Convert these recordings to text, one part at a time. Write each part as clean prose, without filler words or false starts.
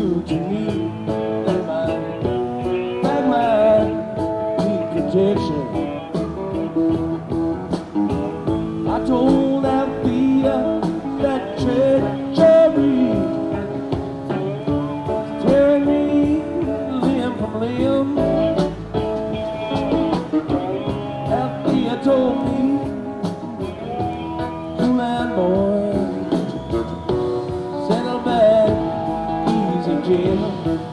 true to me. That my need protection. I told Althea that treachery tearing me limb from limb. Althea told me, you man boy, settle back, easy Jim.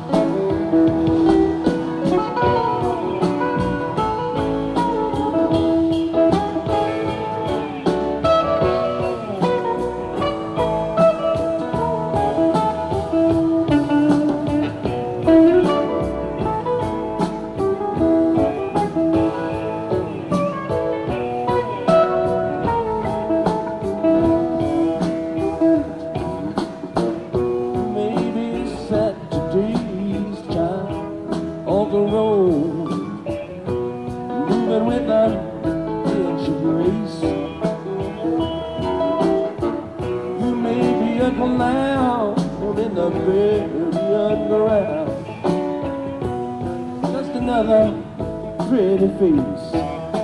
Pretty face.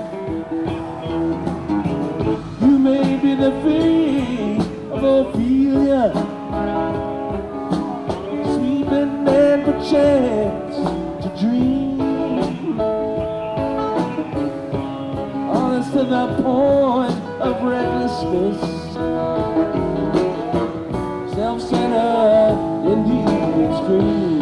You may be the face of Ophelia, sweeping man for chance to dream, honest to the point of recklessness, self-centered, indeed extreme.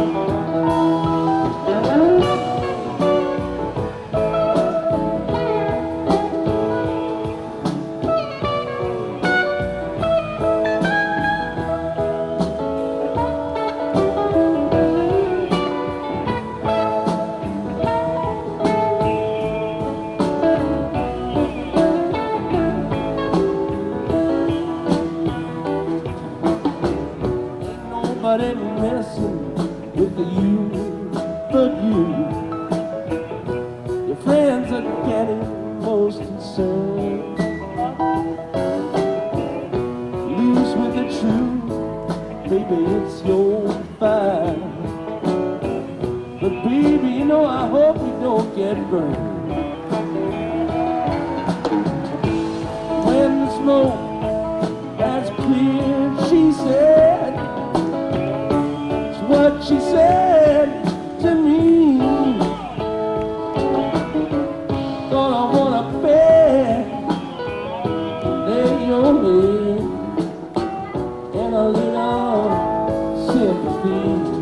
Nobody messing with you but you. Your friends are getting most concerned. Loose with the truth, baby, it's your fight. But baby, you know, I hope you don't get burned. When the smoke has cleared, she said, what she said to me. All I wanna bear, lay your head and a little sympathy.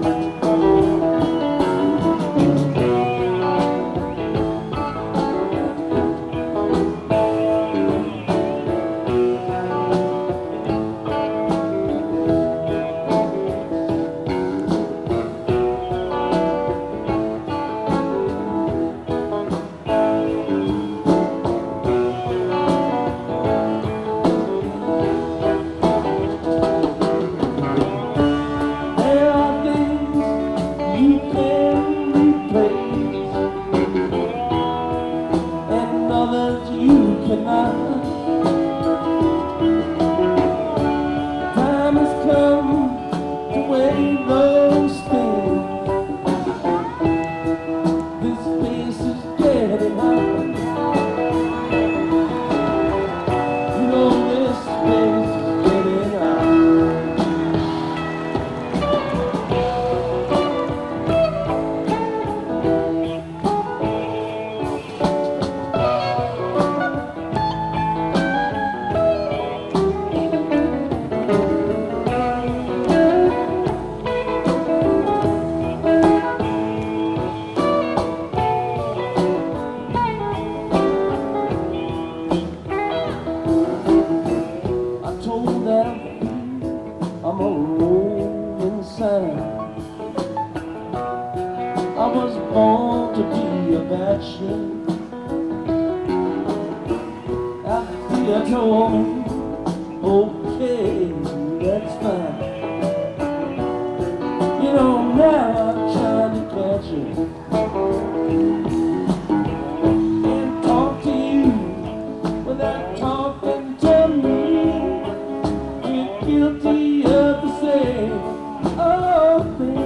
Time has come to weigh those things. This place is getting hot. You know this place is getting hot. I'm a rolling sign. I was born to be a bachelor. Althea told me, okay, that's fine. You know, now I'm trying to catch you and talk to you without talking to me. You're guilty of the same. Oh, love, baby.